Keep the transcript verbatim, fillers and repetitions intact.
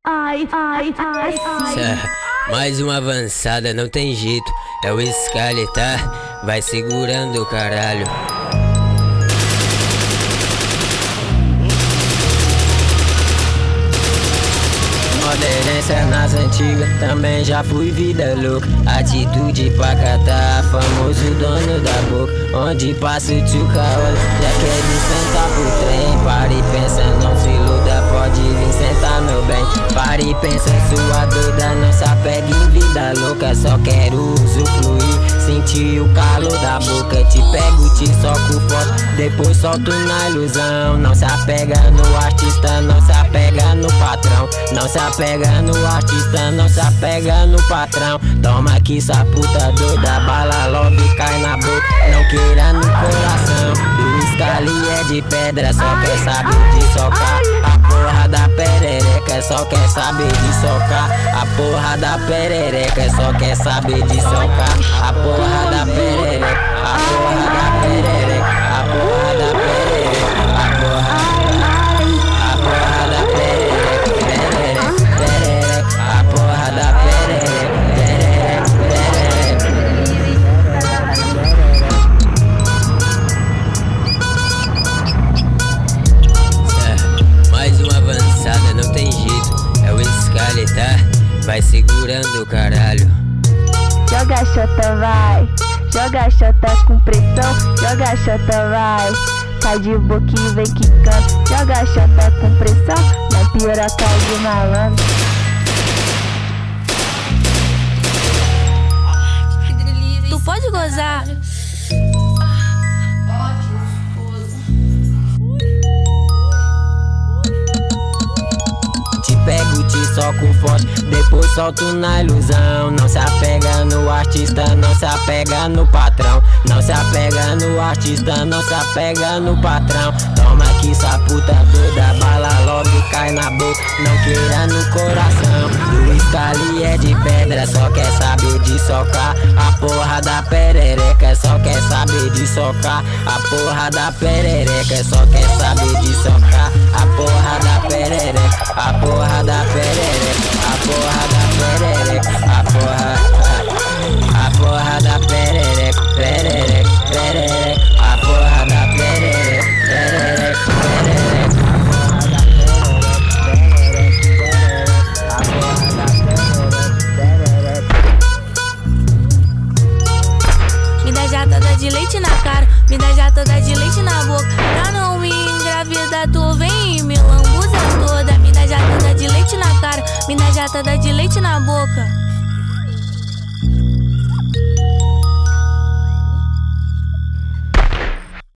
Ai, ai, ai, ai. Mais uma avançada, não tem jeito. É o Scali, tá? Vai segurando o caralho. Moderência nas antigas, também já fui vida louca. Atitude pra catar, famoso dono da boca. Onde passa o tio Caola, já quer sentar pro trem. Para e pensa, não se iluda, pode vir sentar meu bem. Para e pensa, sua doida, não se apega em vida louca. Só quero usufruir, sentir o calor da boca. Te pego, te soco forte, depois solto na ilusão. Não se apega no artista, não se apega no patrão. Não se apega no artista, não se apega no patrão. Toma aqui, essa puta doida, bala logo e cai na boca. Não queira no coração, o Scali é de pedra, só quer saber de socar. A porra da perereca, só quer saber de socar. A porra da perereca, só quer saber de socar. A porra da perereca, a porra da perereca, a porra da perereca, a porra, a porra da perereca, perereca, perereca, a porra da perereca, perereca, perereca. É, mais uma avançada, não tem jeito. É o Scali, tá? Vai segurando o caralho. Joga a chota, vai. Joga a chota com pressão. Joga a chota, vai. Cai de boquinha e vem quicando. Joga a chota com pressão. Na piroca de malandro. Tu pode gozar. Pego, te soco forte, depois solto na ilusão. Não se apega no artista, não se apega no patrão. Não se apega no artista, não se apega no patrão. Toma aqui, essa puta doida, bala logo e cai na boca. Não queira no coração, o Scali é de pedra, só quer saber de socar. A porra da perereca, só quer saber de socar. A porra da perereca, só quer saber de socar. A porra da perereca, a porra da perereca, a porra da perereca, a porra, a porra da perereca, perereca, perereca, a porra da perereca, perereca, perereca, a porra da perereca, perereca. Me dá jatada de leite na cara, me dá jatada de leite na boca. Pra não me engravidar, tu vem e me lambuza toda. Me dá jatada de leite na cara, me dá jatada de leite na boca.